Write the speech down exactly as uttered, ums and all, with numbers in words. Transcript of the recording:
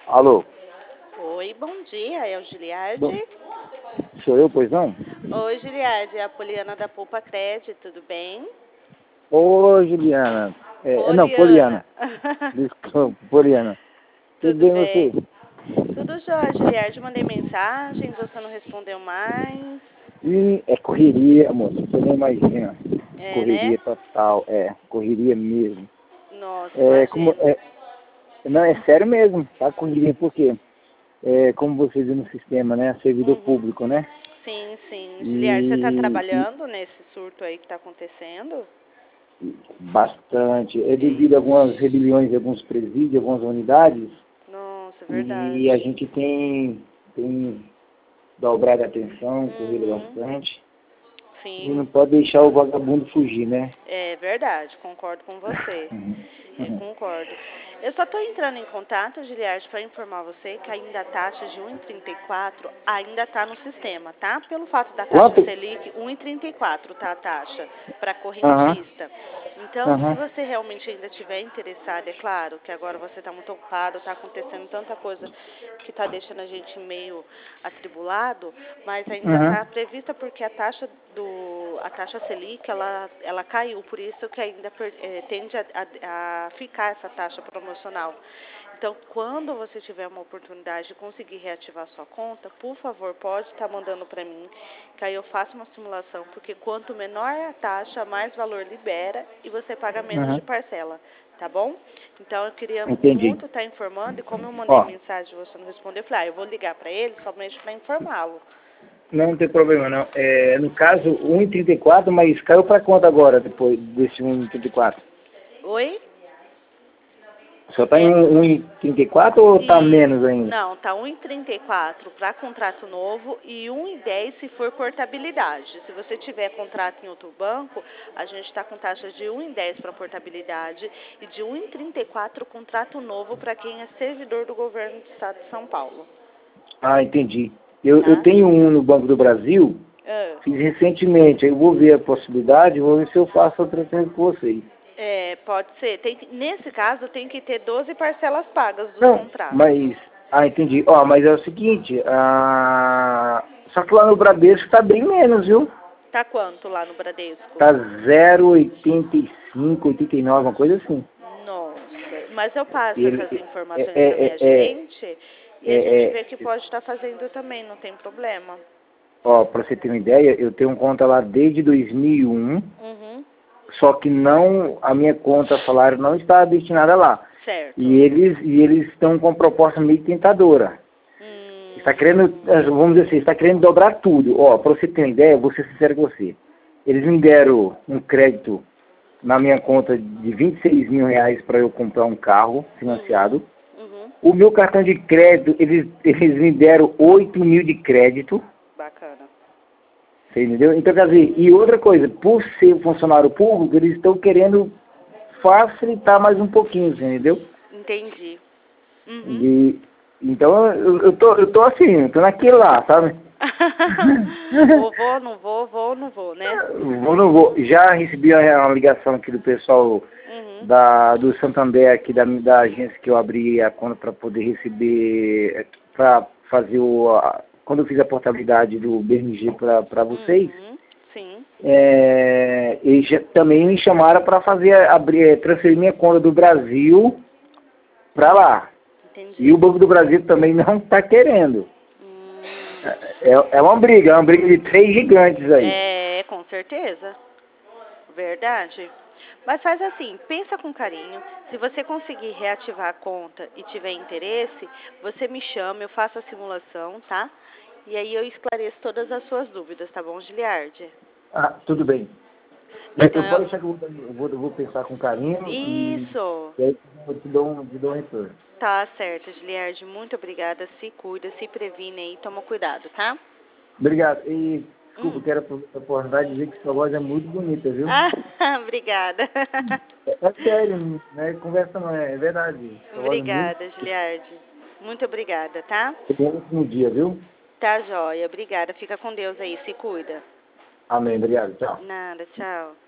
Alô? Oi, bom dia, é o Bom, Giliardi? sou eu, pois não? Oi, Giliardi, é a Poliana da Poupa Crédito, tudo bem? Ô, Juliana. É, não, Poliana. Poliana. Desculpa, Poliana. Tudo Tudo bem você? bem? Tudo jóia, Giliardi, mandei mensagem, você não respondeu mais. E é correria, moço. Você não imagina. É, Correria né? total, é. Correria mesmo. Nossa, É, como, imagino. é, não, é sério mesmo, tá? Correria por quê? É, como você viu no sistema, né? Servidor Uhum. público, né? Sim, sim. Giliardi, você está E, e trabalhando nesse surto aí que está acontecendo? bastante. É devido a algumas Ixi, rebeliões de alguns presídios, algumas unidades. nossa, E a verdade. gente tem, tem dobrado a atenção, corrido Uhum. bastante. E não Sim, pode deixar o vagabundo fugir, né? é verdade, concordo com você. Uhum. É, Uhum. concordo. Eu só estou entrando em contato, Giliard, para informar você que ainda a taxa de um vírgula trinta e quatro ainda está no sistema, tá? Pelo fato da taxa Quanto? Selic, um vírgula trinta e quatro tá a taxa para Aham, correntista. Então, se aham, você realmente ainda estiver interessado, é claro que agora você está muito ocupado, está acontecendo tanta coisa que está deixando a gente meio atribulado, mas ainda aham. está prevista porque a taxa do a taxa Selic ela, ela caiu, por isso que ainda é, tende a, a, a ficar essa taxa promocional. Então, quando você tiver uma oportunidade de conseguir reativar sua conta, por favor, pode estar mandando para mim, que aí eu faço uma simulação, porque quanto menor é a taxa, mais valor libera e você paga menos de Aham. parcela, tá bom? Então, eu queria Entendi. muito estar informando, e como eu mandei Ó, mensagem e você não respondeu, eu falei, ah, eu vou ligar para ele somente para informá-lo. não tem problema não. É, no caso, um vírgula trinta e quatro, mas caiu para quanto agora, depois desse um vírgula trinta e quatro? Oi? Só está em É, um vírgula trinta e quatro ou está menos isso. ainda? Não, tá um vírgula trinta e quatro para contrato novo e um vírgula dez se for portabilidade. Se você tiver contrato em outro banco, a gente está com taxa de um vírgula dez para portabilidade e de um vírgula trinta e quatro contrato novo para quem é servidor do governo do estado de São Paulo, Ah, entendi. Eu, eu tá? tenho um no Banco do Brasil, Ah, fiz recentemente, aí eu vou ver a possibilidade, vou ver se eu faço outra coisa com vocês. é, pode ser. Tem que- nesse caso, tem que ter doze parcelas pagas dos Não, contratos. mas... Ah, entendi. Ó, mas é o seguinte, ah, só que lá no Bradesco tá bem menos, viu? Tá quanto lá no Bradesco? Tá zero vírgula oitenta e cinco, oitenta e nove, uma coisa assim. Nossa, mas eu passo E ele, essas é, informações para é, minha é, é, gerente e a gente é, vê que é, pode estar fazendo também, não tem problema. ó, pra você ter uma ideia, eu tenho conta lá desde dois mil e um, Uhum, só que não, a minha conta salário não está destinada lá. certo. E eles, e eles estão com uma proposta meio tentadora. Está querendo, Hum, vamos dizer assim, está querendo dobrar tudo. Ó, para você ter uma ideia, eu vou ser sincero com você. Eles me deram um crédito na minha conta de vinte e seis mil reais para eu comprar um carro uhum, financiado. uhum, O meu cartão de crédito, eles, eles me deram oito mil de crédito. bacana. Você entendeu? Então, quer dizer, e Uhum, outra coisa, por ser funcionário público, eles estão querendo facilitar mais um pouquinho, você entendeu? entendi. Uhum. De, então, eu, eu, tô, eu tô assim, eu tô naquilo lá, sabe? Ou vou, não vou, vou, não vou, né? Vou, não vou. Já recebi uma, uma ligação aqui do pessoal Uhum, da, do Santander, aqui da, da agência que eu abri a conta para poder receber, para fazer o... A, quando eu fiz a portabilidade do B R G para vocês, uhum, sim, é, eles já, também me chamaram para fazer, abrir, transferir minha conta do Brasil para lá. E o entendi. Banco do Brasil também não está querendo. Hum, É, é uma briga, é uma briga de três gigantes aí. é, com certeza. Verdade. Mas faz assim, pensa com carinho. Se você conseguir reativar a conta e tiver interesse, você me chama, eu faço a simulação, tá? E aí eu esclareço todas as suas dúvidas, tá bom, Giliardi? Ah, tudo bem. Mas Então, eu pode eu... deixar que eu vou, eu vou, eu vou pensar com carinho e, Isso! e aí eu te dou um, te dou um retorno. Tá certo, Giliardi. Muito obrigada. Se cuida, se previne aí, toma cuidado, tá? Obrigado. E, desculpa, Hum. quero aproveitar a oportunidade de dizer que sua voz é muito bonita, viu? Ah, obrigada. É, é sério, né? Conversa não é, é verdade. Sua voz é muito Obrigada, Giliardi. Muito obrigada, tá? bonita no dia, viu? Tá joia, obrigada. Fica com Deus aí, se cuida. Amém, obrigado, tchau. Nada, tchau.